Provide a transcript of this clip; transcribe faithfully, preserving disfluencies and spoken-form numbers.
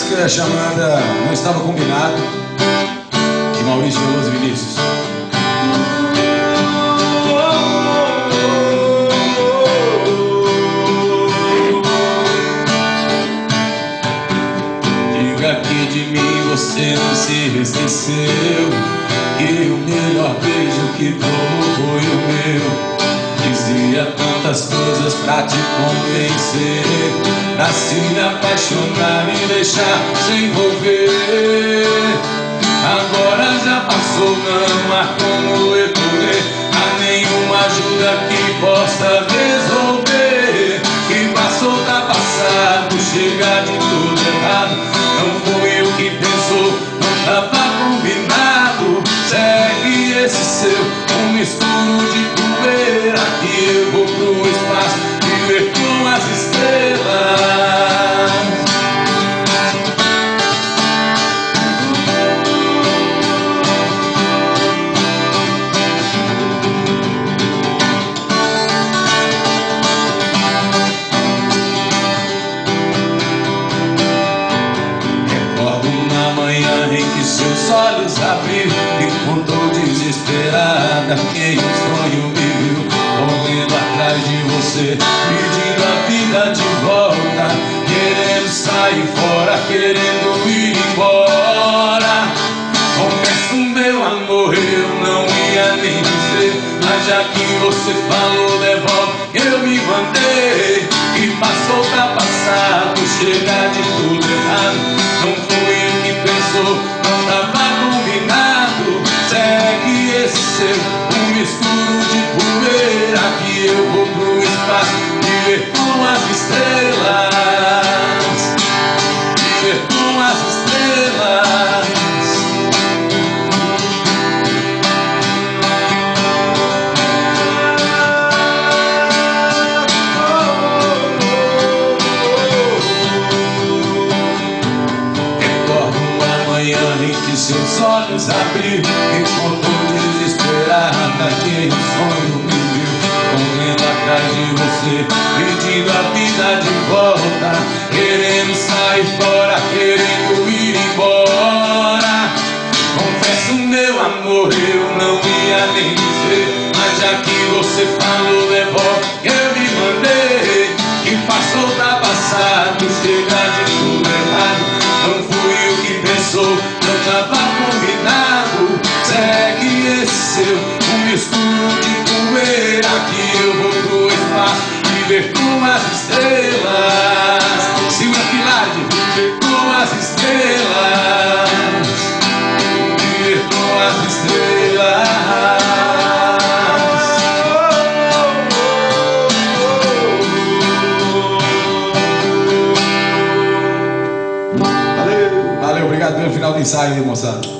música chamada Não Estava Combinado, de Maurício Veloso Vinícius. Diga que de mim você não se esqueceu, que o melhor beijo que dou foi o meu. Dizia tantas coisas pra te convencer, pra se me apaixonar e deixar se envolver. Agora já passou, não há como recorrer a nenhuma ajuda que possa resolver. Que passou tá passado, chega de tudo errado. Não foi eu que pensou, não tava combinado. Segue esse seu, um misturo de poeira, que eu vou pro espaço viver com as estrelas. Recordo na manhã em que seus olhos abriram e contou desesperada quem o sonho me viu, correndo atrás de você, pedindo a vida de volta, querendo sair fora, querendo ir embora. Confesso, meu amor, eu não ia nem dizer, mas já que você falou, devolve, eu me mandei. Que passou tá passado, chega de tudo errado. Não foi eu que pensou, não tava combinado. Segue esse seu, um misturo de poeira, que eu vou pro espaço viver com as estrelas. Viver com as estrelas. Recordo uma manhã em que seus olhos abriram e contou desesperada quem o sonho me viu, correndo atrás de você, pedindo a vida de volta, querendo sair fora, querendo ir embora. Confesso, meu amor, eu não ia nem dizer, mas já que você falou, devolve, eu me mandei. Que passou tá passado, chega de tudo errado. Não fui eu que pensou, não tava combinado. Segue esse seu, um misturo de poeira, que eu vou pro espaço viver com as estrelas. Segura a filade, viver com as estrelas. Viver com as estrelas. Valeu, valeu, obrigado pelo final do ensaio aí, moçada.